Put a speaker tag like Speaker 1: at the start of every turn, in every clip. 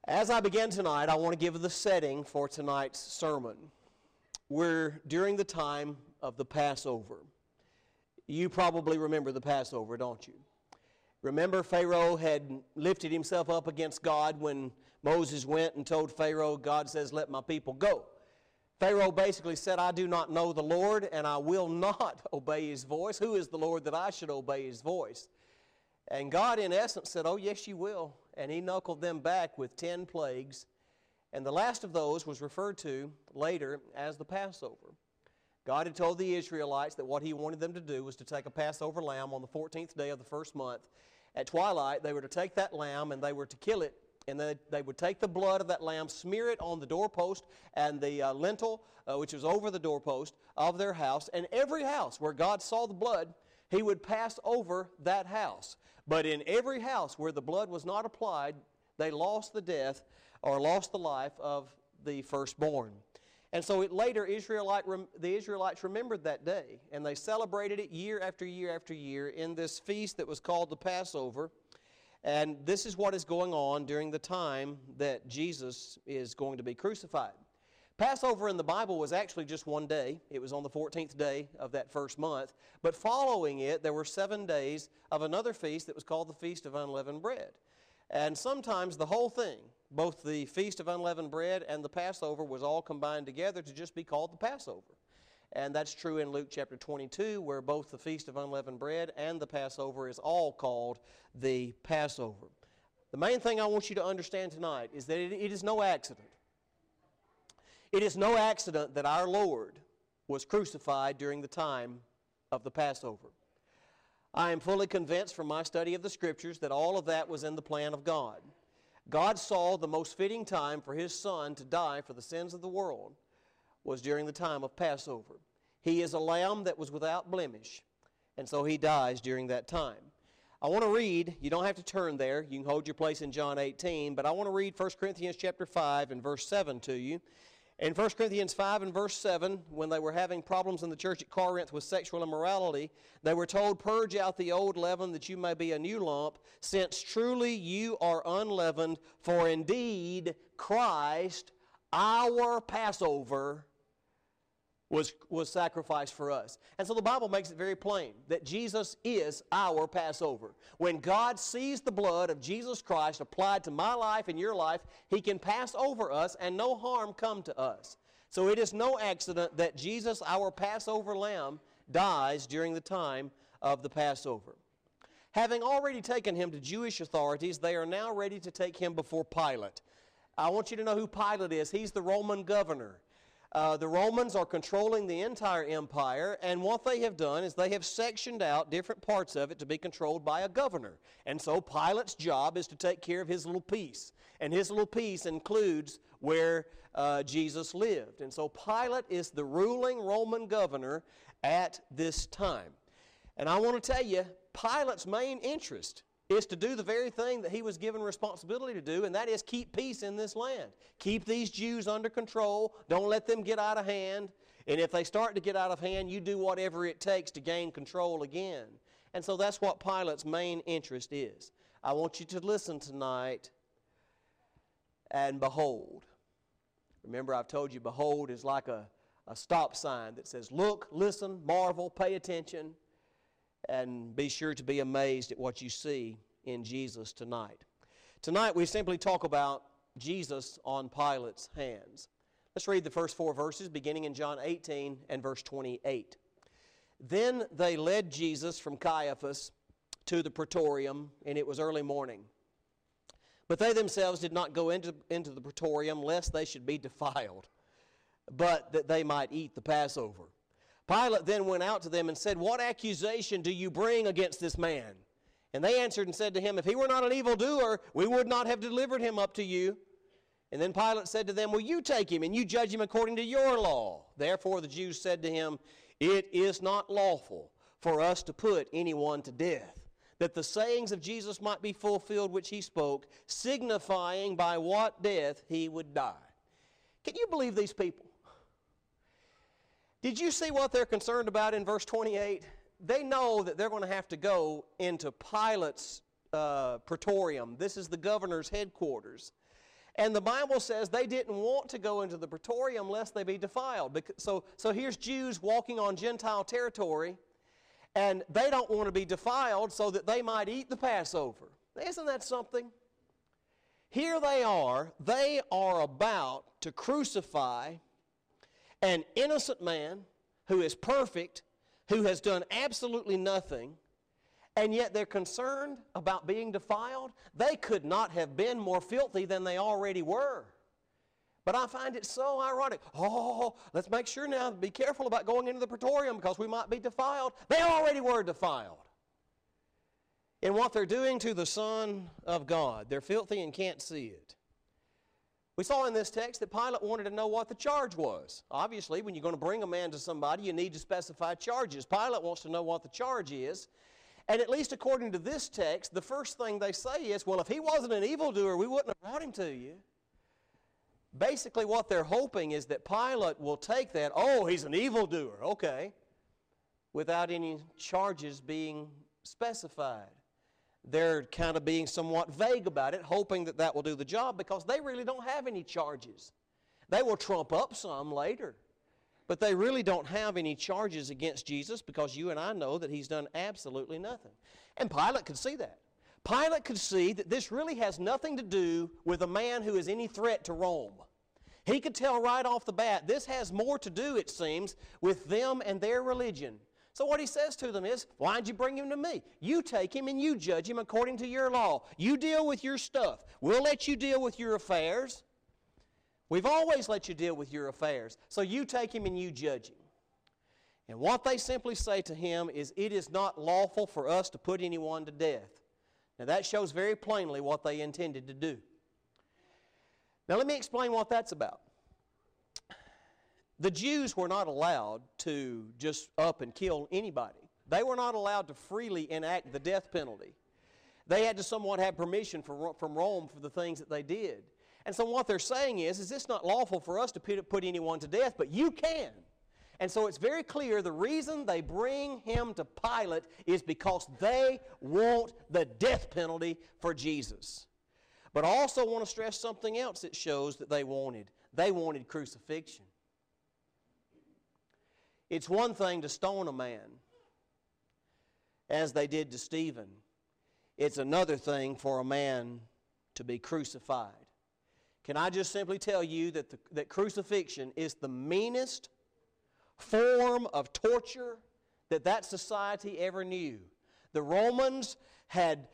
Speaker 1: As I begin tonight, I want to give the setting for tonight's sermon. We're during the time of the Passover. You probably remember the Passover, don't you? Remember, Pharaoh had lifted himself up against God when Moses went and told Pharaoh, God says, let my people go. Pharaoh basically said, I do not know the Lord, and I will not obey his voice. Who is the Lord that I should obey his voice? And God, in essence, said, oh, yes, you will. And he knuckled them back with 10 plagues. And the last of those was referred to later as the Passover. God had told the Israelites that what he wanted them to do was to take a Passover lamb on the 14th day of the first month. At twilight, they were to take that lamb and they were to kill it. And they would take the blood of that lamb, smear it on the doorpost and the lintel, which was over the doorpost of their house. And every house where God saw the blood, he would pass over that house. But in every house where the blood was not applied, they lost the death or lost the life of the firstborn. And so later, the Israelites remembered that day, and they celebrated it year after year after year in this feast that was called the Passover. And this is what is going on during the time that Jesus is going to be crucified. Passover in the Bible was actually just one day. It was on the 14th day of that first month. But following it, there were 7 days of another feast that was called the Feast of Unleavened Bread. And sometimes the whole thing, both the Feast of Unleavened Bread and the Passover, was all combined together to just be called the Passover. And that's true in Luke chapter 22, where both the Feast of Unleavened Bread and the Passover is all called the Passover. The main thing I want you to understand tonight is that it is no accident. It is no accident that our Lord was crucified during the time of the Passover. I am fully convinced from my study of the Scriptures that all of that was in the plan of God. God saw the most fitting time for His Son to die for the sins of the world was during the time of Passover. He is a lamb that was without blemish, and so He dies during that time. I want to read, you don't have to turn there, you can hold your place in John 18, but I want to read 1 Corinthians chapter 5 and verse 7 to you. In 1 Corinthians 5 and verse 7, when they were having problems in the church at Corinth with sexual immorality, they were told, purge out the old leaven that you may be a new lump, since truly you are unleavened, for indeed Christ, our Passover, was sacrificed for us. And so the Bible makes it very plain that Jesus is our Passover. When God sees the blood of Jesus Christ applied to my life and your life, He can pass over us and no harm come to us. So it is no accident that Jesus, our Passover lamb, dies during the time of the Passover. Having already taken Him to Jewish authorities, they are now ready to take Him before Pilate. I want you to know who Pilate is. He's the Roman governor. The Romans are controlling the entire empire, and what they have done is they have sectioned out different parts of it to be controlled by a governor. And so Pilate's job is to take care of his little piece, and his little piece includes where Jesus lived. And so Pilate is the ruling Roman governor at this time. And I want to tell you, Pilate's main interest is to do the very thing that he was given responsibility to do, and that is keep peace in this land. Keep these Jews under control. Don't let them get out of hand. And if they start to get out of hand, you do whatever it takes to gain control again. And so that's what Pilate's main interest is. I want you to listen tonight and behold. Remember, I've told you behold is like a stop sign that says look, listen, marvel, pay attention, and be sure to be amazed at what you see in Jesus tonight. Tonight we simply talk about Jesus on Pilate's hands. Let's read the first 4 verses beginning in John 18 and verse 28. Then they led Jesus from Caiaphas to the praetorium, and it was early morning. But they themselves did not go into the praetorium, lest they should be defiled, but that they might eat the Passover. Pilate then went out to them and said, what accusation do you bring against this man? And they answered and said to him, if he were not an evildoer, we would not have delivered him up to you. And then Pilate said to them, well, you take him and you judge him according to your law. Therefore the Jews said to him, it is not lawful for us to put anyone to death, that the sayings of Jesus might be fulfilled which he spoke, signifying by what death he would die. Can you believe these people? Did you see what they're concerned about in verse 28? They know that they're going to have to go into Pilate's praetorium. This is the governor's headquarters. And the Bible says they didn't want to go into the praetorium lest they be defiled. So here's Jews walking on Gentile territory, and they don't want to be defiled so that they might eat the Passover. Isn't that something? Here they are about to crucify an innocent man who is perfect, who has done absolutely nothing, and yet they're concerned about being defiled. They could not have been more filthy than they already were. But I find it so ironic. Oh, let's make sure now, be careful about going into the praetorium because we might be defiled. They already were defiled. In what they're doing to the Son of God. They're filthy and can't see it. We saw in this text that Pilate wanted to know what the charge was. Obviously, when you're going to bring a man to somebody, you need to specify charges. Pilate wants to know what the charge is. And at least according to this text, the first thing they say is, well, if he wasn't an evildoer, we wouldn't have brought him to you. Basically, what they're hoping is that Pilate will take that, oh, he's an evildoer, okay, without any charges being specified. They're kind of being somewhat vague about it, hoping that that will do the job because they really don't have any charges. They will trump up some later, but they really don't have any charges against Jesus because you and I know that he's done absolutely nothing. And Pilate could see that. Pilate could see that this really has nothing to do with a man who is any threat to Rome. He could tell right off the bat, this has more to do, it seems, with them and their religion. So what he says to them is, why'd you bring him to me? You take him and you judge him according to your law. You deal with your stuff. We'll let you deal with your affairs. We've always let you deal with your affairs. So you take him and you judge him. And what they simply say to him is, it is not lawful for us to put anyone to death. Now that shows very plainly what they intended to do. Now let me explain what that's about. The Jews were not allowed to just up and kill anybody. They were not allowed to freely enact the death penalty. They had to somewhat have permission from Rome for the things that they did. And so what they're saying is it's not lawful for us to put anyone to death, but you can. And so it's very clear the reason they bring him to Pilate is because they want the death penalty for Jesus. But I also want to stress something else that shows that they wanted. They wanted crucifixion. It's one thing to stone a man, as they did to Stephen. It's another thing for a man to be crucified. Can I just simply tell you that crucifixion is the meanest form of torture that society ever knew? The Romans had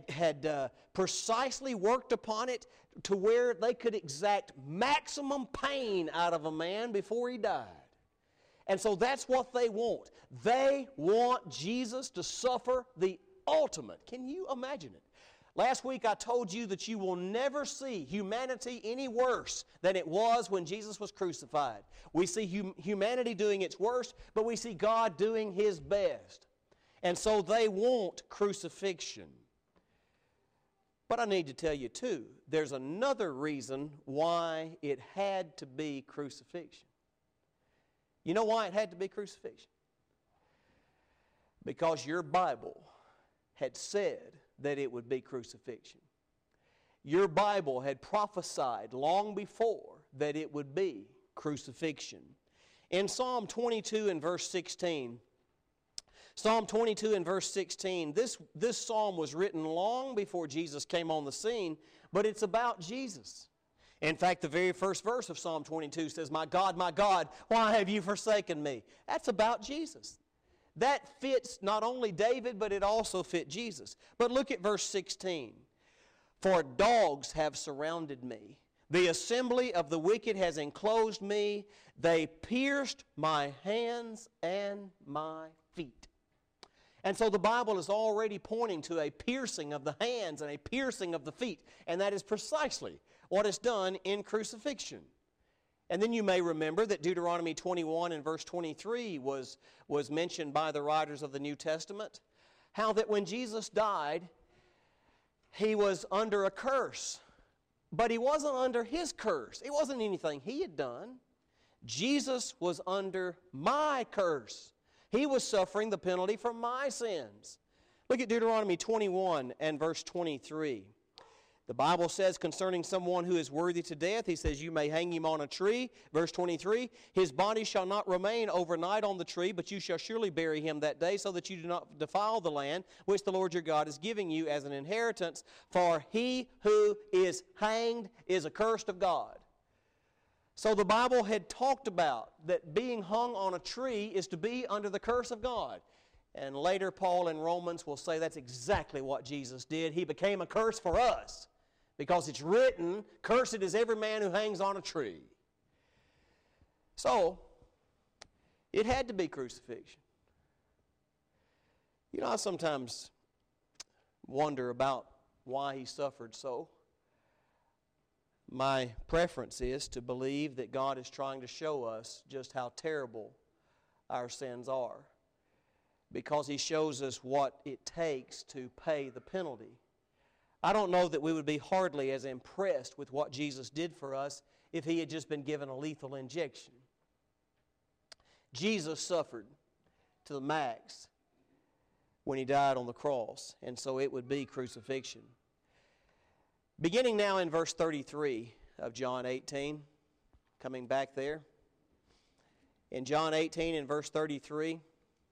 Speaker 1: precisely worked upon it to where they could exact maximum pain out of a man before he died. And so that's what they want. They want Jesus to suffer the ultimate. Can you imagine it? Last week I told you that you will never see humanity any worse than it was when Jesus was crucified. We see humanity doing its worst, but we see God doing His best. And so they want crucifixion. But I need to tell you too, there's another reason why it had to be crucifixion. You know why it had to be crucifixion? Because your Bible had said that it would be crucifixion. Your Bible had prophesied long before that it would be crucifixion. In Psalm 22 and verse 16, Psalm 22 and verse 16, this psalm was written long before Jesus came on the scene, but it's about Jesus. In fact, the very first verse of Psalm 22 says, my God, why have you forsaken me? That's about Jesus. That fits not only David, but it also fit Jesus. But look at verse 16. For dogs have surrounded me. The assembly of the wicked has enclosed me. They pierced my hands and my feet. And so the Bible is already pointing to a piercing of the hands and a piercing of the feet. And that is precisely what is done in crucifixion. And then you may remember that Deuteronomy 21 and verse 23 was mentioned by the writers of the New Testament. How that when Jesus died, He was under a curse. But He wasn't under His curse. It wasn't anything He had done. Jesus was under my curse. He was suffering the penalty for my sins. Look at Deuteronomy 21 and verse 23. The Bible says concerning someone who is worthy to death, he says, you may hang him on a tree. Verse 23, his body shall not remain overnight on the tree, but you shall surely bury him that day, so that you do not defile the land which the Lord your God is giving you as an inheritance. For he who is hanged is accursed of God. So the Bible had talked about that being hung on a tree is to be under the curse of God. And later Paul in Romans will say that's exactly what Jesus did. He became a curse for us. Because it's written, cursed is every man who hangs on a tree. So, it had to be crucifixion. You know, I sometimes wonder about why he suffered so. My preference is to believe that God is trying to show us just how terrible our sins are. Because he shows us what it takes to pay the penalty. I don't know that we would be hardly as impressed with what Jesus did for us if he had just been given a lethal injection. Jesus suffered to the max when he died on the cross, and so it would be crucifixion. Beginning now in verse 33 of John 18, coming back there. In John 18 and verse 33,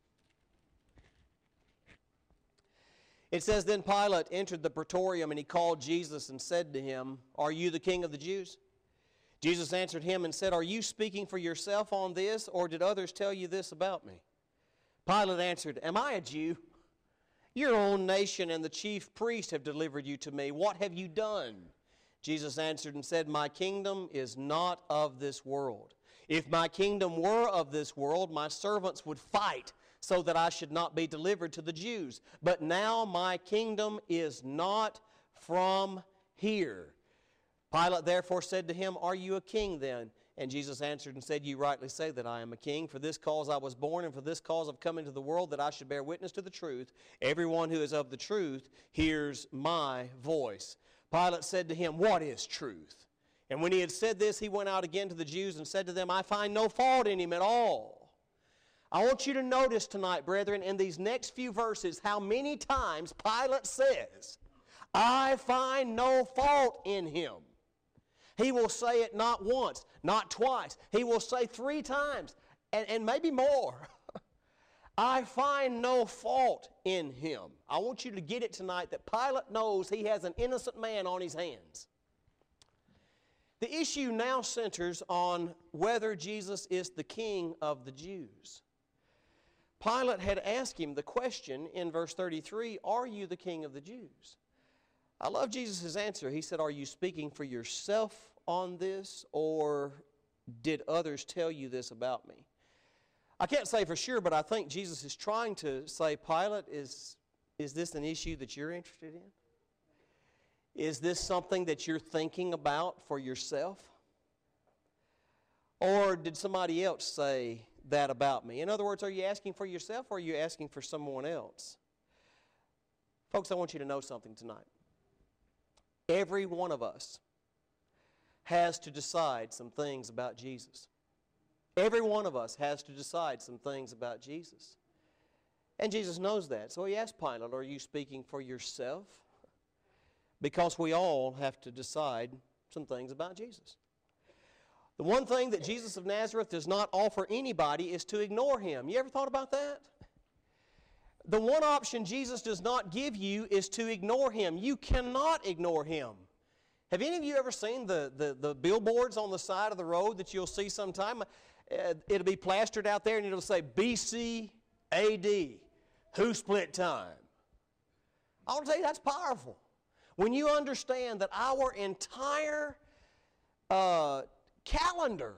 Speaker 1: it says, then Pilate entered the praetorium, and he called Jesus and said to him, are you the king of the Jews? Jesus answered him and said, are you speaking for yourself on this, or did others tell you this about me? Pilate answered, am I a Jew? Your own nation and the chief priest have delivered you to me. What have you done? Jesus answered and said, my kingdom is not of this world. If my kingdom were of this world, my servants would fight so that I should not be delivered to the Jews. But now my kingdom is not from here. Pilate therefore said to him, are you a king then? And Jesus answered and said, you rightly say that I am a king. For this cause I was born, and for this cause I've come into the world, that I should bear witness to the truth. Everyone who is of the truth hears my voice. Pilate said to him, what is truth? And when he had said this, he went out again to the Jews and said to them, I find no fault in him at all. I want you to notice tonight, brethren, in these next few verses, how many times Pilate says, I find no fault in him. He will say it not once, not twice. He will say 3 times, and maybe more. I find no fault in him. I want you to get it tonight that Pilate knows he has an innocent man on his hands. The issue now centers on whether Jesus is the king of the Jews. Pilate had asked him the question in verse 33, are you the king of the Jews? I love Jesus' answer. He said, are you speaking for yourself on this, or did others tell you this about me? I can't say for sure, but I think Jesus is trying to say, Pilate, is this an issue that you're interested in? Is this something that you're thinking about for yourself? Or did somebody else say that about me? In other words, are you asking for yourself, or are you asking for someone else? Folks, I want you to know something tonight. Every one of us has to decide some things about Jesus. Every one of us has to decide some things about Jesus. And Jesus knows that. So he asked Pilate, are you speaking for yourself? Because we all have to decide some things about Jesus. The one thing that Jesus of Nazareth does not offer anybody is to ignore him. You ever thought about that? The one option Jesus does not give you is to ignore him. You cannot ignore him. Have any of you ever seen the billboards on the side of the road that you'll see sometime? It'll be plastered out there and it'll say BC AD, who split time. I want to tell you, that's powerful. When you understand that our entire calendar,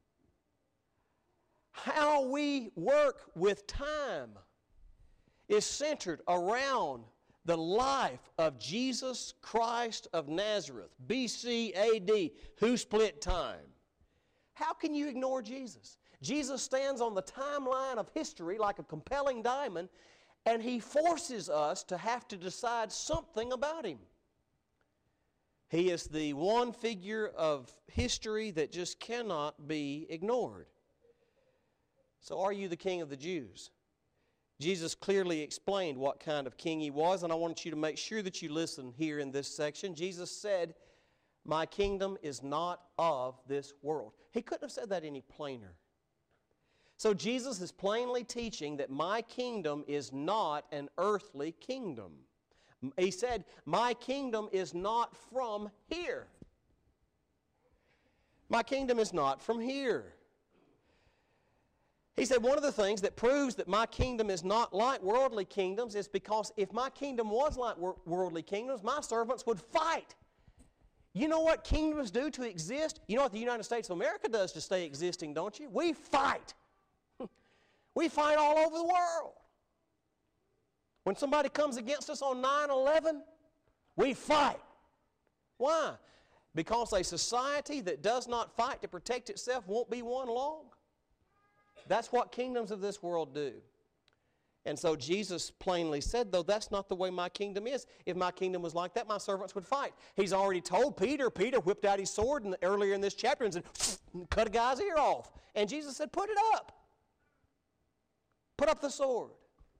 Speaker 1: how we work with time, is centered around the life of Jesus Christ of Nazareth, BC AD, who split time. How can you ignore Jesus? Jesus stands on the timeline of history like a compelling diamond, and he forces us to have to decide something about him. He is the one figure of history that just cannot be ignored. So are you the king of the Jews? Jesus clearly explained what kind of king he was, and I want you to make sure that you listen here in this section. Jesus said, "My kingdom is not of this world." He couldn't have said that any plainer. So Jesus is plainly teaching that my kingdom is not an earthly kingdom. He said, "My kingdom is not from here." My kingdom is not from here. He said one of the things that proves that my kingdom is not like worldly kingdoms is because if my kingdom was like worldly kingdoms, my servants would fight. You know what kingdoms do to exist? You know what the United States of America does to stay existing, don't you? We fight. We fight all over the world. When somebody comes against us on 9/11, we fight. Why? Because a society that does not fight to protect itself won't be won long. That's what kingdoms of this world do. And so Jesus plainly said, though, that's not the way my kingdom is. If my kingdom was like that, my servants would fight. He's already told Peter. Peter whipped out his sword earlier in this chapter and said, cut a guy's ear off. And Jesus said, put it up. Put up the sword.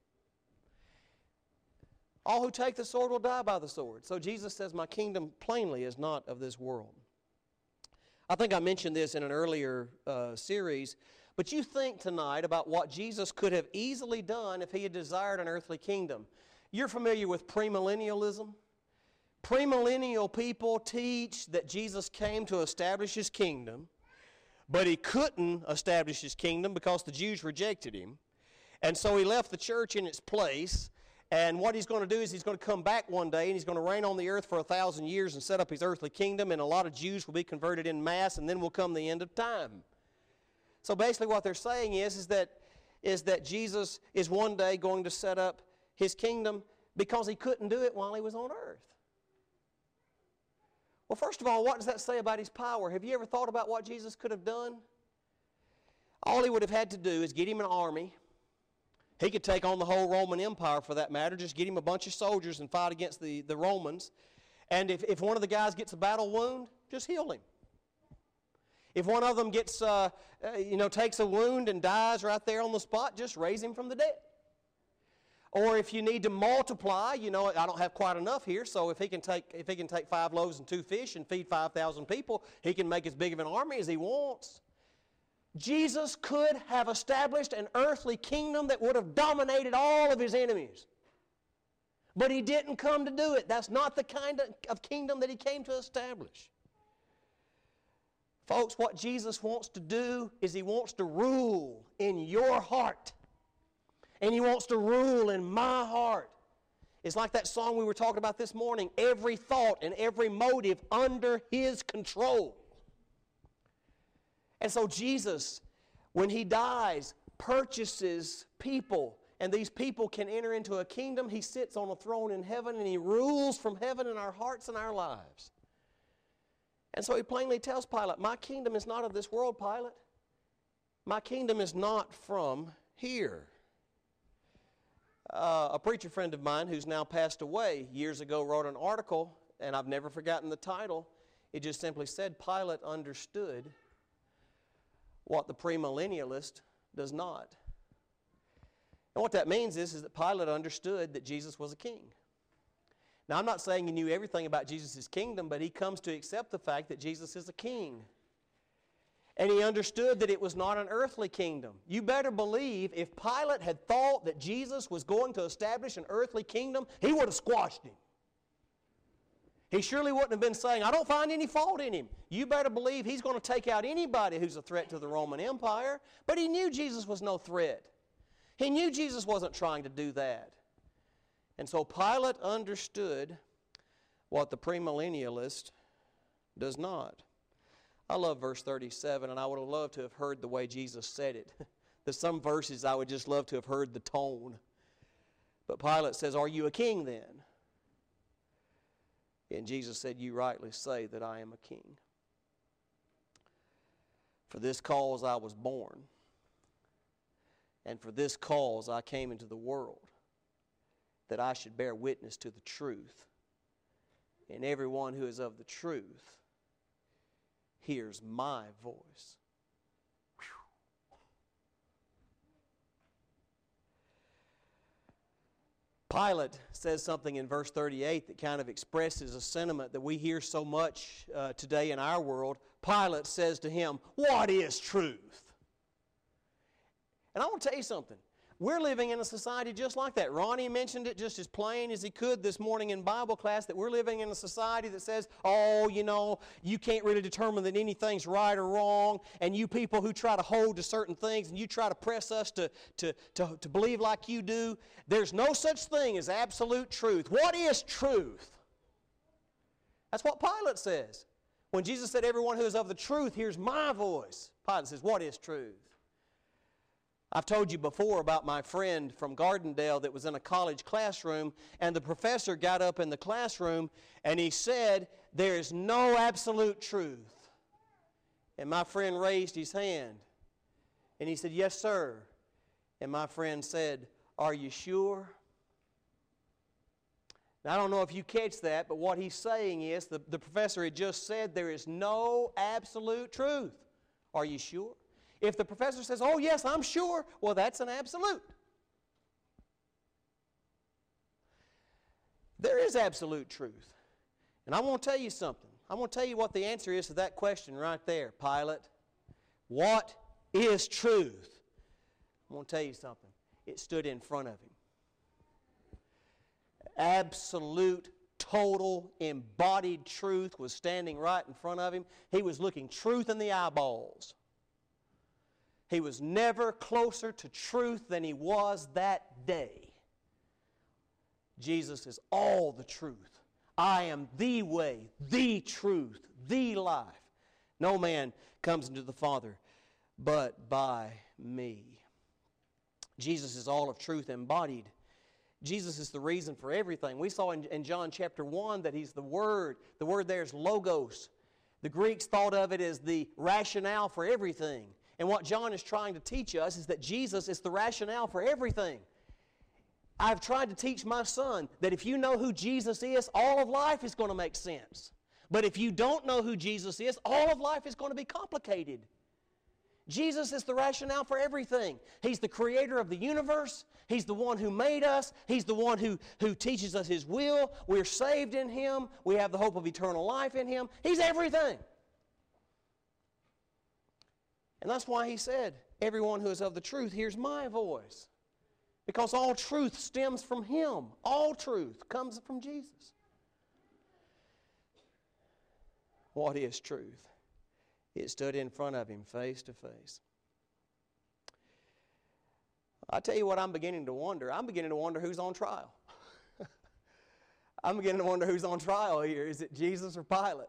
Speaker 1: All who take the sword will die by the sword. So Jesus says, my kingdom plainly is not of this world. I think I mentioned this in an earlier series, but you think tonight about what Jesus could have easily done if he had desired an earthly kingdom. You're familiar with premillennialism? Premillennial people teach that Jesus came to establish his kingdom, but he couldn't establish his kingdom because the Jews rejected him. And so he left the church in its place. And what he's going to do is he's going to come back one day and he's going to reign on the earth for 1,000 years and set up his earthly kingdom, and a lot of Jews will be converted en masse, and then will come the end of time. So basically what they're saying is that Jesus is one day going to set up his kingdom because he couldn't do it while he was on earth. Well, first of all, what does that say about his power? Have you ever thought about what Jesus could have done? All he would have had to do is get him an army. He could take on the whole Roman Empire for that matter, just get him a bunch of soldiers and fight against the Romans. And if one of the guys gets a battle wound, just heal him. If one of them gets, takes a wound and dies right there on the spot, just raise him from the dead. Or if you need to multiply, I don't have quite enough here, so if he can take 5 loaves and 2 fish and feed 5,000 people, he can make as big of an army as he wants. Jesus could have established an earthly kingdom that would have dominated all of his enemies. But he didn't come to do it. That's not the kind of kingdom that he came to establish. Folks, what Jesus wants to do is he wants to rule in your heart. And he wants to rule in my heart. It's like that song we were talking about this morning, every thought and every motive under his control. And so Jesus, when he dies, purchases people, and these people can enter into a kingdom. He sits on a throne in heaven, and he rules from heaven in our hearts and our lives. And so he plainly tells Pilate, my kingdom is not of this world, Pilate. My kingdom is not from here. A preacher friend of mine who's now passed away years ago wrote an article, and I've never forgotten the title. It just simply said, Pilate understood what the premillennialist does not. And what that means is that Pilate understood that Jesus was a king. Now, I'm not saying he knew everything about Jesus' kingdom, but he comes to accept the fact that Jesus is a king. And he understood that it was not an earthly kingdom. You better believe if Pilate had thought that Jesus was going to establish an earthly kingdom, he would have squashed him. He surely wouldn't have been saying, I don't find any fault in him. You better believe he's going to take out anybody who's a threat to the Roman Empire. But he knew Jesus was no threat. He knew Jesus wasn't trying to do that. And so Pilate understood what the premillennialist does not. I love verse 37, and I would have loved to have heard the way Jesus said it. There's some verses I would just love to have heard the tone. But Pilate says, are you a king then? And Jesus said, you rightly say that I am a king. For this cause I was born, and for this cause I came into the world, that I should bear witness to the truth. And everyone who is of the truth hears my voice. Whew. Pilate says something in verse 38 that kind of expresses a sentiment that we hear so much today in our world. Pilate says to him, "What is truth?" And I want to tell you something. We're living in a society just like that. Ronnie mentioned it just as plain as he could this morning in Bible class, that we're living in a society that says, oh, you can't really determine that anything's right or wrong, and you people who try to hold to certain things and you try to press us to believe like you do, there's no such thing as absolute truth. What is truth? That's what Pilate says. When Jesus said, everyone who is of the truth hears my voice, Pilate says, what is truth? I've told you before about my friend from Gardendale that was in a college classroom, and the professor got up in the classroom and he said, there is no absolute truth. And my friend raised his hand and he said, yes, sir. And my friend said, are you sure? Now, I don't know if you catch that, but what he's saying is the professor had just said there is no absolute truth. Are you sure? If the professor says, oh, yes, I'm sure, well, that's an absolute. There is absolute truth. And I want to tell you something. I want to tell you what the answer is to that question right there, Pilate. What is truth? I want to tell you something. It stood in front of him. Absolute, total, embodied truth was standing right in front of him. He was looking truth in the eyeballs. He was never closer to truth than he was that day. Jesus is all the truth. I am the way, the truth, the life. No man comes into the Father but by me. Jesus is all of truth embodied. Jesus is the reason for everything. We saw in John chapter 1 that He's the Word. The word there is logos. The Greeks thought of it as the rationale for everything. And what John is trying to teach us is that Jesus is the rationale for everything. I've tried to teach my son that if you know who Jesus is, all of life is going to make sense. But if you don't know who Jesus is, all of life is going to be complicated. Jesus is the rationale for everything. He's the creator of the universe. He's the one who made us. He's the one who teaches us His will. We're saved in Him. We have the hope of eternal life in Him. He's everything. And that's why He said, everyone who is of the truth hears my voice. Because all truth stems from Him. All truth comes from Jesus. What is truth? It stood in front of Him face to face. I tell you what, I'm beginning to wonder. I'm beginning to wonder who's on trial. I'm beginning to wonder who's on trial here. Is it Jesus or Pilate?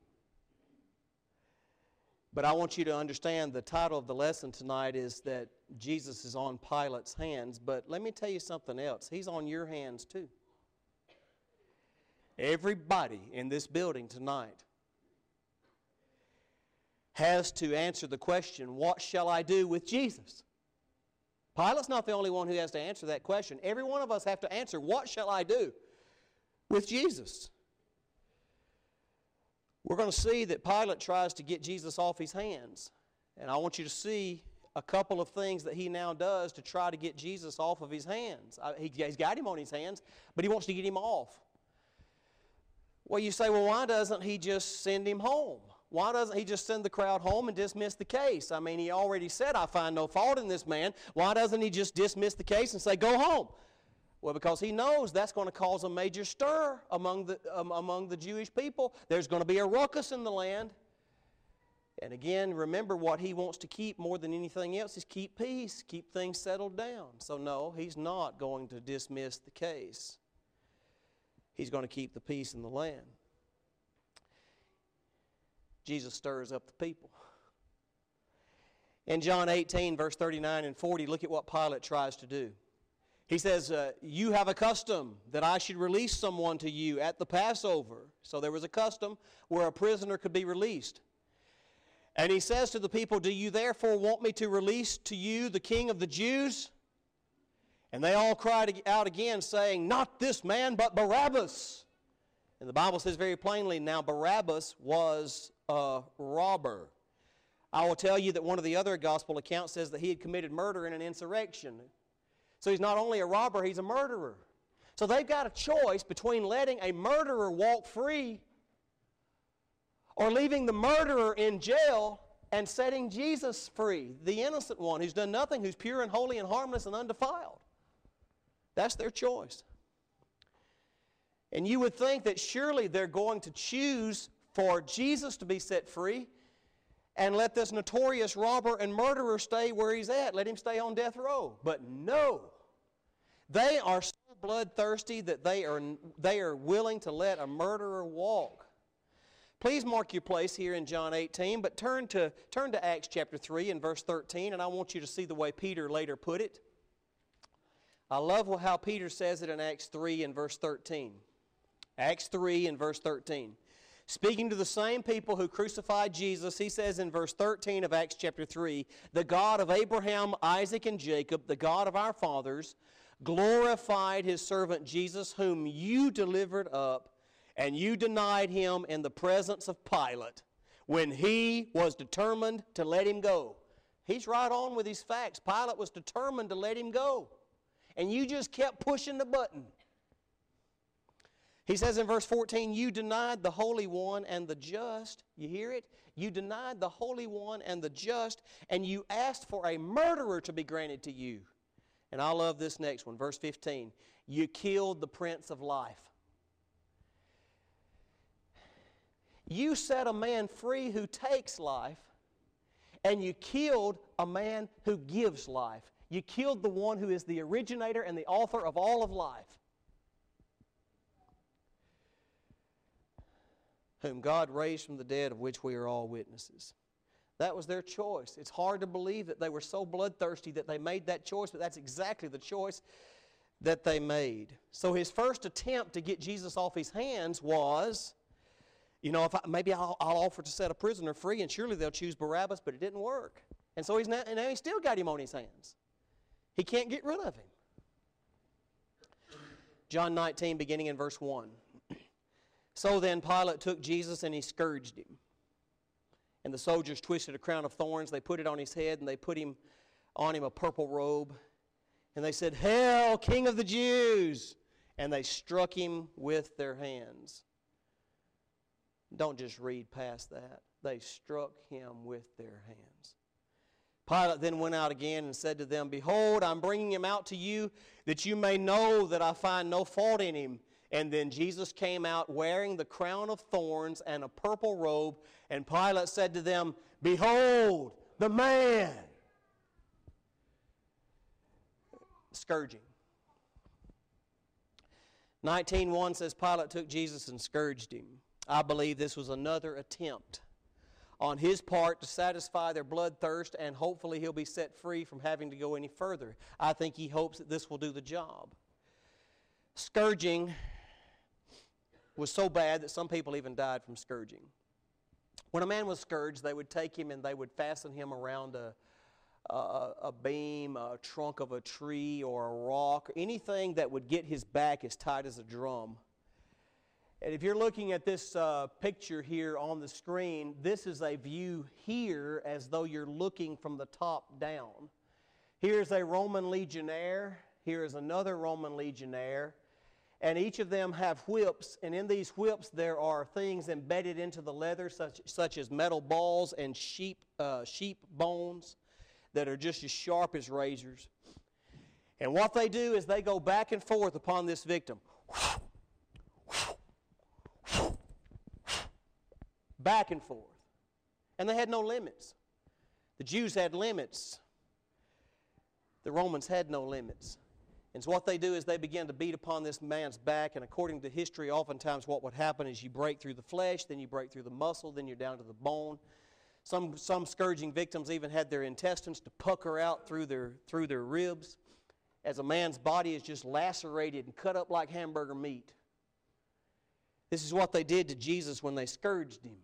Speaker 1: But I want you to understand the title of the lesson tonight is that Jesus is on Pilate's hands. But let me tell you something else. He's on your hands too. Everybody in this building tonight has to answer the question, what shall I do with Jesus? Pilate's not the only one who has to answer that question. Every one of us have to answer, what shall I do with Jesus? We're going to see that Pilate tries to get Jesus off his hands. And I want you to see a couple of things that he now does to try to get Jesus off of his hands. He's got him on his hands, but he wants to get him off. Well, you say, well, why doesn't he just send him home? Why doesn't he just send the crowd home and dismiss the case? I mean, he already said, I find no fault in this man. Why doesn't he just dismiss the case and say, go home? Well, because he knows that's going to cause a major stir among the Jewish people. There's going to be a ruckus in the land. And again, remember what he wants to keep more than anything else is keep peace, keep things settled down. So no, he's not going to dismiss the case. He's going to keep the peace in the land. Jesus stirs up the people. In John 18, verse 39 and 40, look at what Pilate tries to do. He says, you have a custom that I should release someone to you at the Passover. So there was a custom where a prisoner could be released. And he says to the people, do you therefore want me to release to you the King of the Jews? And they all cried out again, saying, not this man, but Barabbas. And the Bible says very plainly, now Barabbas was a robber. I will tell you that one of the other gospel accounts says that he had committed murder in an insurrection. So he's not only a robber, he's a murderer. So they've got a choice between letting a murderer walk free or leaving the murderer in jail and setting Jesus free, the innocent one who's done nothing, who's pure and holy and harmless and undefiled. That's their choice. And you would think that surely they're going to choose for Jesus to be set free and let this notorious robber and murderer stay where he's at. Let him stay on death row. But no. They are so bloodthirsty that they are willing to let a murderer walk. Please mark your place here in John 18, but turn to Acts chapter 3 and verse 13, and I want you to see the way Peter later put it. I love how Peter says it in Acts 3 and verse 13. Acts 3 and verse 13. Speaking to the same people who crucified Jesus, he says in verse 13 of Acts chapter 3, "The God of Abraham, Isaac, and Jacob, the God of our fathers, glorified his servant Jesus, whom you delivered up, and you denied him in the presence of Pilate when he was determined to let him go." He's right on with his facts. Pilate was determined to let him go, and you just kept pushing the button. He says in verse 14, "You denied the Holy One and the just." You hear it? You denied the Holy One and the just, and you asked for a murderer to be granted to you. And I love this next one, verse 15. "You killed the Prince of Life." You set a man free who takes life, and you killed a man who gives life. You killed the one who is the originator and the author of all of life, whom God raised from the dead, of which we are all witnesses. That was their choice. It's hard to believe that they were so bloodthirsty that they made that choice, but that's exactly the choice that they made. So his first attempt to get Jesus off his hands was, maybe I'll offer to set a prisoner free, and surely they'll choose Barabbas, but it didn't work. And so now he's still got him on his hands. He can't get rid of him. John 19, beginning in verse 1. "So then Pilate took Jesus and he scourged him. And the soldiers twisted a crown of thorns. They put it on his head, and they put on him a purple robe. And they said, 'Hail, King of the Jews!' And they struck him with their hands." Don't just read past that. They struck him with their hands. Pilate then went out again and said to them, "Behold, I'm bringing him out to you, that you may know that I find no fault in him." And then Jesus came out wearing the crown of thorns and a purple robe, and Pilate said to them, "Behold, the man." Scourging. 19:1 says Pilate took Jesus and scourged him. I believe this was another attempt on his part to satisfy their bloodthirst, and hopefully he'll be set free from having to go any further. I think he hopes that this will do the job. Scourging was so bad that some people even died from scourging. When a man was scourged, they would take him and they would fasten him around a beam, a trunk of a tree, or a rock, anything that would get his back as tight as a drum. And if you're looking at this picture here on the screen, this is a view here as though you're looking from the top down. Here's a Roman legionnaire. Here is another Roman legionnaire. And each of them have whips, and in these whips there are things embedded into the leather, such as metal balls and sheep bones that are just as sharp as razors. And what they do is they go back and forth upon this victim. Back and forth. And they had no limits. The Jews had limits. The Romans had no limits. And so what they do is they begin to beat upon this man's back, and according to history, oftentimes what would happen is you break through the flesh, then you break through the muscle, then you're down to the bone. Some scourging victims even had their intestines to pucker out through their ribs, as a man's body is just lacerated and cut up like hamburger meat. This is what they did to Jesus when they scourged him.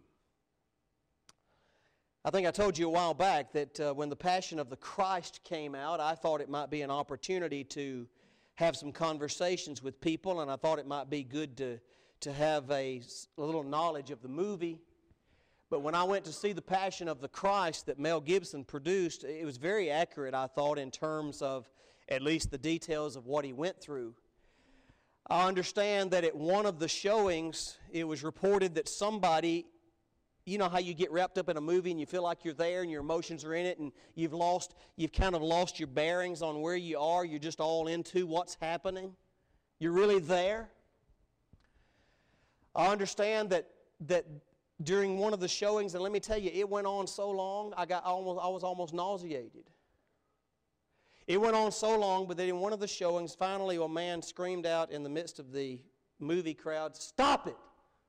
Speaker 1: I think I told you a while back that when the Passion of the Christ came out, I thought it might be an opportunity to have some conversations with people, and I thought it might be good to have a little knowledge of the movie. But when I went to see the Passion of the Christ that Mel Gibson produced, it was very accurate, I thought, in terms of at least the details of what he went through. I understand that at one of the showings, it was reported that somebody, you know how you get wrapped up in a movie and you feel like you're there and your emotions are in it and you've kind of lost your bearings on where you are. You're just all into what's happening. You're really there. I understand that during one of the showings, and let me tell you, it went on so long, I was almost nauseated. It went on so long, but then in one of the showings, finally a man screamed out in the midst of the movie crowd, "Stop it!"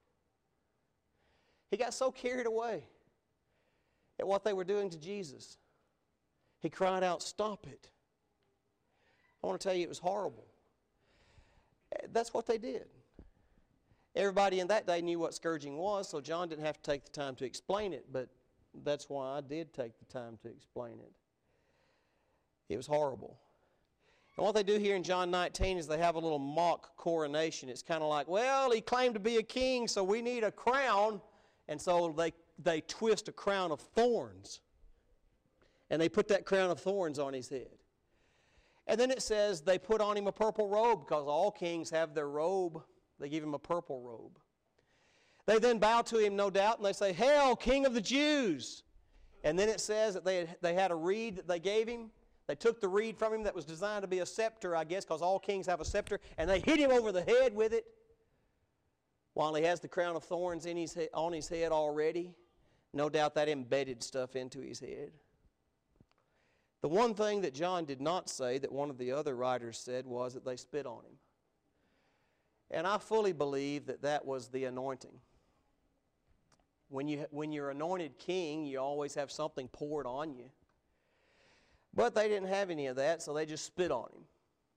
Speaker 1: He got so carried away at what they were doing to Jesus. He cried out, "Stop it." I want to tell you, it was horrible. That's what they did. Everybody in that day knew what scourging was, so John didn't have to take the time to explain it, but that's why I did take the time to explain it. It was horrible. And what they do here in John 19 is they have a little mock coronation. It's kind of like, well, he claimed to be a king, so we need a crown. And so they twist a crown of thorns. And they put that crown of thorns on his head. And then it says they put on him a purple robe, because all kings have their robe. They give him a purple robe. They then bow to him, no doubt, and they say, "Hail, King of the Jews!" And then it says that they had a reed that they gave him. They took the reed from him that was designed to be a scepter, I guess, because all kings have a scepter, and they hit him over the head with it while he has the crown of thorns on his head already. No doubt that embedded stuff into his head. The one thing that John did not say that one of the other writers said was that they spit on him. And I fully believe that that was the anointing. When you're anointed king, you always have something poured on you. But they didn't have any of that, so they just spit on him.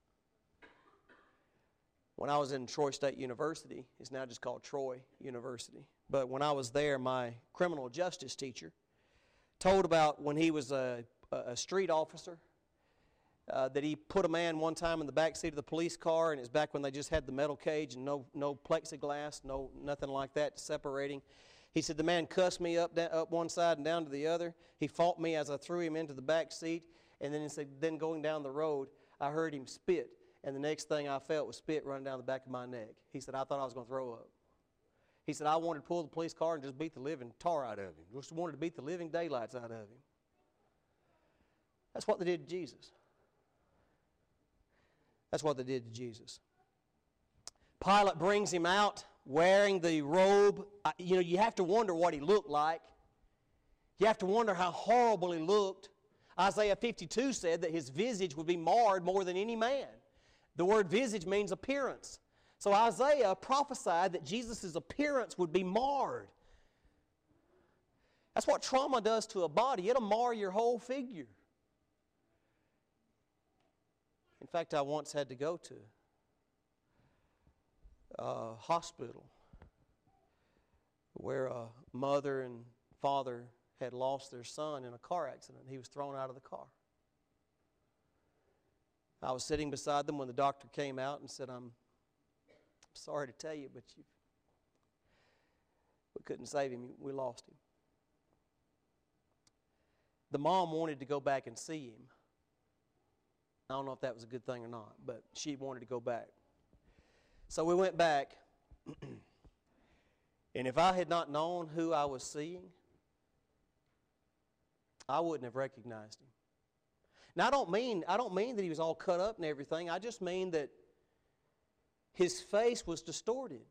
Speaker 1: When I was in Troy State University, it's now just called Troy University. But when I was there, my criminal justice teacher told about when he was a street officer, that he put a man one time in the back seat of the police car, and it's back when they just had the metal cage and no plexiglass, nothing like that separating. He said the man cussed me up one side and down to the other. He fought me as I threw him into the back seat, and then he said, then going down the road, I heard him spit, and the next thing I felt was spit running down the back of my neck. He said, I thought I was going to throw up. He said, I wanted to pull the police car and just beat the living tar out of him. Just wanted to beat the living daylights out of him. That's what they did to Jesus. That's what they did to Jesus. Pilate brings him out wearing the robe. You have to wonder what he looked like. You have to wonder how horrible he looked. Isaiah 52 said that his visage would be marred more than any man. The word visage means appearance. So Isaiah prophesied that Jesus' appearance would be marred. That's what trauma does to a body. It'll mar your whole figure. In fact, I once had to go to a hospital where a mother and father had lost their son in a car accident. He was thrown out of the car. I was sitting beside them when the doctor came out and said, I'm sorry to tell you, but we couldn't save him. We lost him. The mom wanted to go back and see him. I don't know if that was a good thing or not, but she wanted to go back. So we went back, and if I had not known who I was seeing, I wouldn't have recognized him. Now, I don't mean that he was all cut up and everything. I just mean that his face was distorted.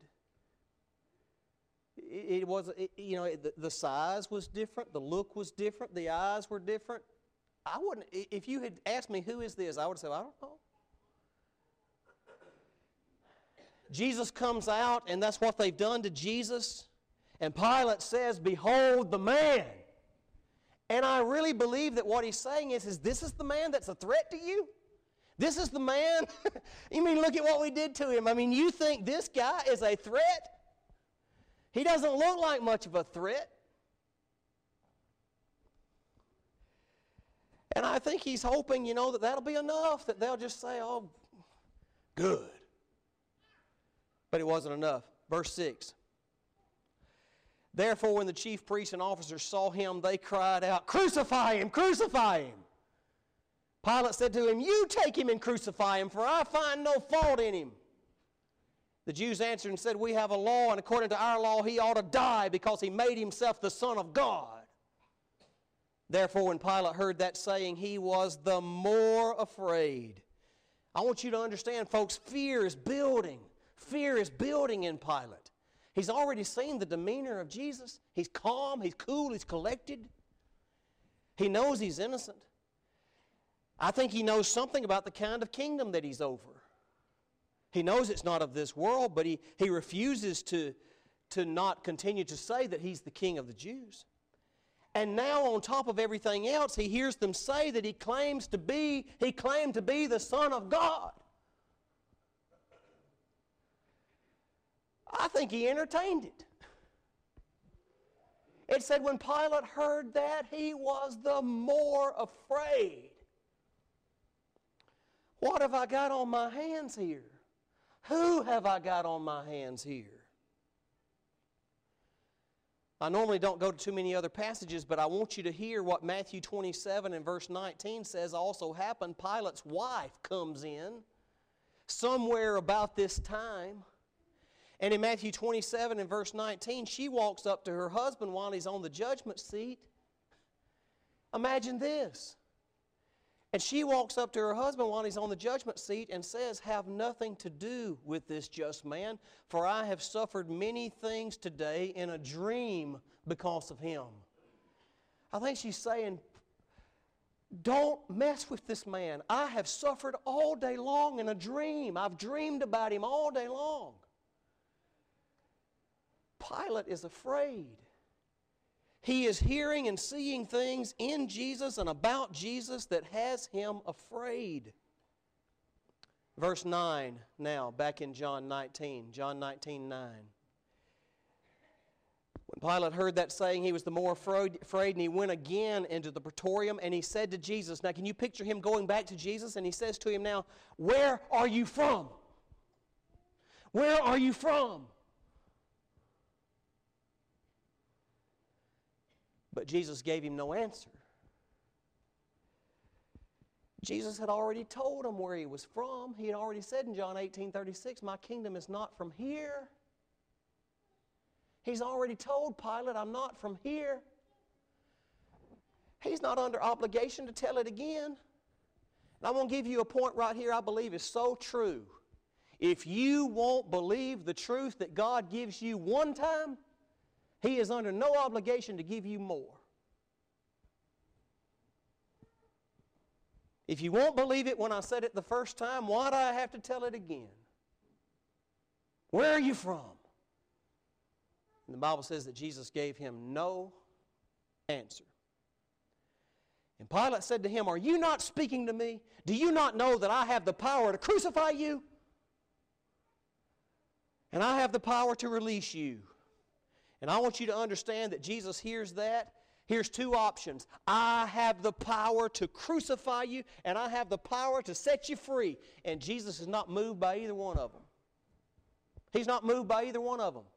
Speaker 1: The size was different, the look was different, the eyes were different. I wouldn't, if you had asked me who is this, I would have said, I don't know. Jesus comes out, and that's what they've done to Jesus. And Pilate says, behold the man. And I really believe that what he's saying is this is the man that's a threat to you? This is the man? You mean, look at what we did to him. I mean, you think this guy is a threat? He doesn't look like much of a threat. And I think he's hoping, that that'll be enough, that they'll just say, oh, good. But it wasn't enough. Verse 6. Therefore, when the chief priests and officers saw him, they cried out, crucify him, crucify him. Pilate said to him, you take him and crucify him, for I find no fault in him. The Jews answered and said, we have a law, and according to our law he ought to die because he made himself the Son of God. Therefore, when Pilate heard that saying, he was the more afraid. I want you to understand, folks, fear is building. Fear is building in Pilate. He's already seen the demeanor of Jesus. He's calm, he's cool, he's collected. He knows he's innocent. I think he knows something about the kind of kingdom that he's over. He knows it's not of this world, but he refuses to not continue to say that he's the king of the Jews. And now on top of everything else, he hears them say that he claimed to be the Son of God. I think he entertained it. It said when Pilate heard that, he was the more afraid. What have I got on my hands here? Who have I got on my hands here? I normally don't go to too many other passages, but I want you to hear what Matthew 27 and verse 19 says also happened. Pilate's wife comes in somewhere about this time. And in Matthew 27 and verse 19, she walks up to her husband while he's on the judgment seat. Imagine this. And she walks up to her husband while he's on the judgment seat and says, have nothing to do with this just man, for I have suffered many things today in a dream because of him. I think she's saying, don't mess with this man. I have suffered all day long in a dream. I've dreamed about him all day long. Pilate is afraid. He is hearing and seeing things in Jesus and about Jesus that has him afraid. Verse 9 now, back in John 19, John 19:9. When Pilate heard that saying, he was the more afraid, and he went again into the praetorium, and he said to Jesus, now can you picture him going back to Jesus? And he says to him now, where are you from? Where are you from? But Jesus gave him no answer. Jesus had already told him where he was from. He had already said in John 18:36, my kingdom is not from here. He's already told Pilate, I'm not from here. He's not under obligation to tell it again. And I'm going to give you a point right here I believe is so true. If you won't believe the truth that God gives you one time, He is under no obligation to give you more. If you won't believe it when I said it the first time, why do I have to tell it again? Where are you from? And the Bible says that Jesus gave him no answer. And Pilate said to him, are you not speaking to me? Do you not know that I have the power to crucify you? And I have the power to release you. And I want you to understand that Jesus hears that. Here's two options. I have the power to crucify you, and I have the power to set you free. And Jesus is not moved by either one of them. He's not moved by either one of them.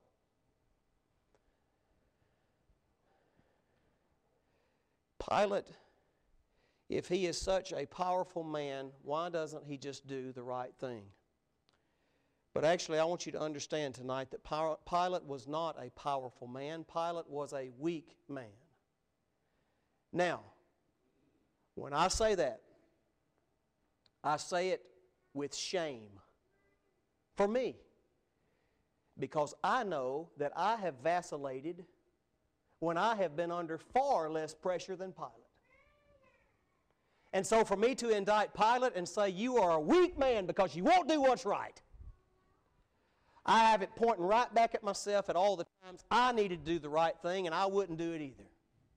Speaker 1: Pilate, if he is such a powerful man, why doesn't he just do the right thing? But actually, I want you to understand tonight that Pilate was not a powerful man. Pilate was a weak man. Now, when I say that, I say it with shame for me, because I know that I have vacillated when I have been under far less pressure than Pilate. And so for me to indict Pilate and say, you are a weak man because you won't do what's right, I have it pointing right back at myself at all the times I needed to do the right thing, and I wouldn't do it either.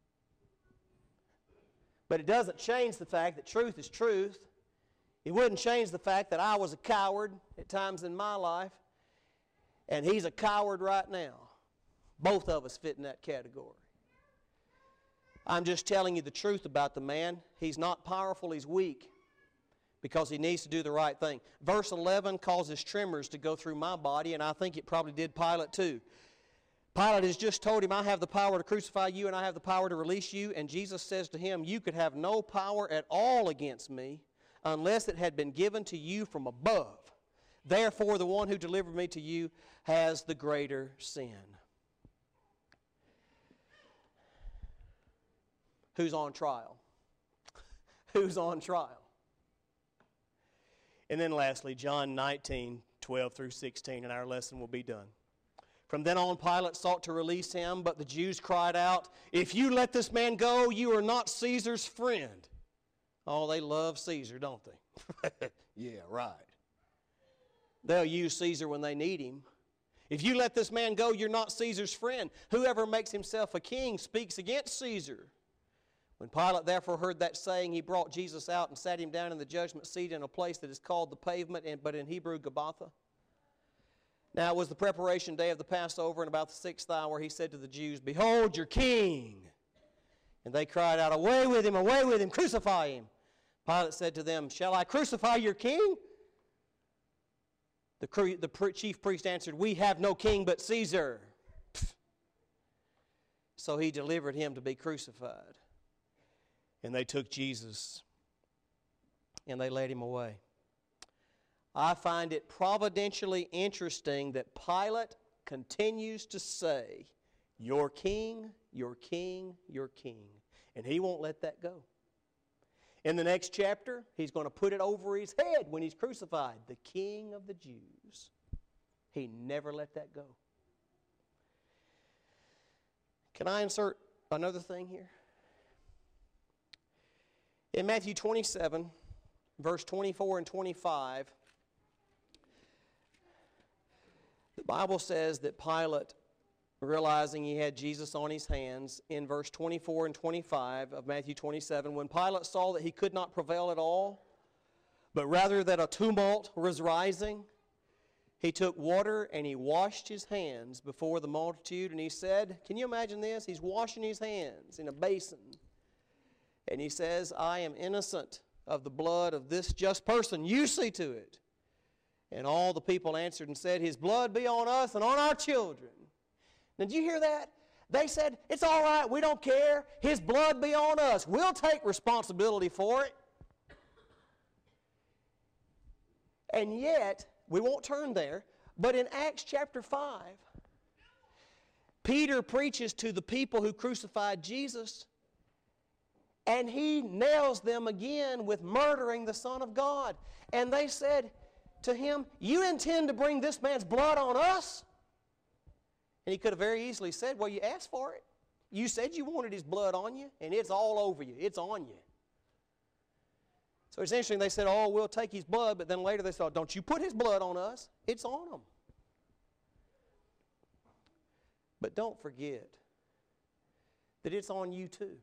Speaker 1: But it doesn't change the fact that truth is truth. It wouldn't change the fact that I was a coward at times in my life, and he's a coward right now. Both of us fit in that category. I'm just telling you the truth about the man. He's not powerful, he's weak, because he needs to do the right thing. Verse 11 causes tremors to go through my body, and I think it probably did Pilate too. Pilate has just told him, I have the power to crucify you and I have the power to release you. And Jesus says to him, you could have no power at all against me unless it had been given to you from above. Therefore, the one who delivered me to you has the greater sin. Who's on trial? Who's on trial? And then lastly, John 19, 12 through 16, and our lesson will be done. From then on, Pilate sought to release him, but the Jews cried out, "If you let this man go, you are not Caesar's friend." Oh, they love Caesar, don't they? Yeah, right. They'll use Caesar when they need him. If you let this man go, you're not Caesar's friend. Whoever makes himself a king speaks against Caesar. When Pilate therefore heard that saying, he brought Jesus out and sat him down in the judgment seat in a place that is called the Pavement, but in Hebrew, Gabbatha. Now it was the preparation day of the Passover, and about the 6th hour he said to the Jews, "Behold your king!" And they cried out, away with him, crucify him." Pilate said to them, "Shall I crucify your king?" The chief priest answered, "We have no king but Caesar." So he delivered him to be crucified. And they took Jesus and they led him away. I find it providentially interesting that Pilate continues to say, "Your king, your king, your king." And he won't let that go. In the next chapter, he's going to put it over his head when he's crucified. The King of the Jews. He never let that go. Can I insert another thing here? In Matthew 27, verse 24 and 25, the Bible says that Pilate, realizing he had Jesus on his hands, in verse 24 and 25 of Matthew 27, when Pilate saw that he could not prevail at all, but rather that a tumult was rising, he took water and he washed his hands before the multitude, and he said, can you imagine this? He's washing his hands in a basin. And he says, "I am innocent of the blood of this just person. You see to it." And all the people answered and said, "His blood be on us and on our children." Now, did you hear that? They said, "It's all right, we don't care. His blood be on us. We'll take responsibility for it." And yet, we won't turn there, but in Acts chapter 5, Peter preaches to the people who crucified Jesus, and he nails them again with murdering the Son of God. And they said to him, "You intend to bring this man's blood on us?" And he could have very easily said, "Well, you asked for it. You said you wanted his blood on you, and it's all over you. It's on you." So it's interesting, they said, "Oh, we'll take his blood," but then later they said, "Don't you put his blood on us. It's on them." But don't forget that it's on you too.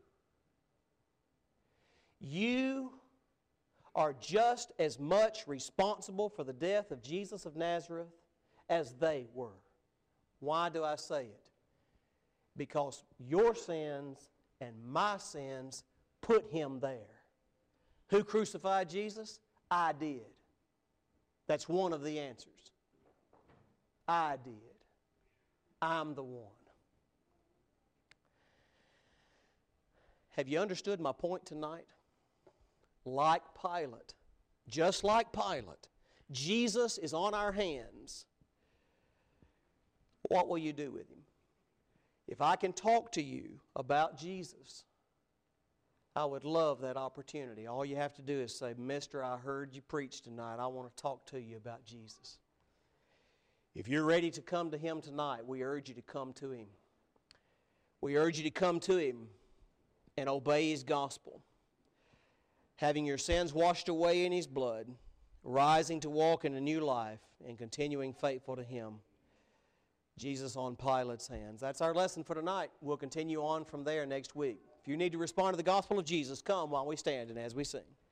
Speaker 1: You are just as much responsible for the death of Jesus of Nazareth as they were. Why do I say it? Because your sins and my sins put him there. Who crucified Jesus? I did. That's one of the answers. I did. I'm the one. Have you understood my point tonight? Like Pilate, just like Pilate, Jesus is on our hands. What will you do with him? If I can talk to you about Jesus, I would love that opportunity. All you have to do is say, "Mister, I heard you preach tonight. I want to talk to you about Jesus." If you're ready to come to him tonight, we urge you to come to him. We urge you to come to him and obey his gospel. Having your sins washed away in his blood, rising to walk in a new life, and continuing faithful to him. Jesus on Pilate's hands. That's our lesson for tonight. We'll continue on from there next week. If you need to respond to the gospel of Jesus, come while we stand and as we sing.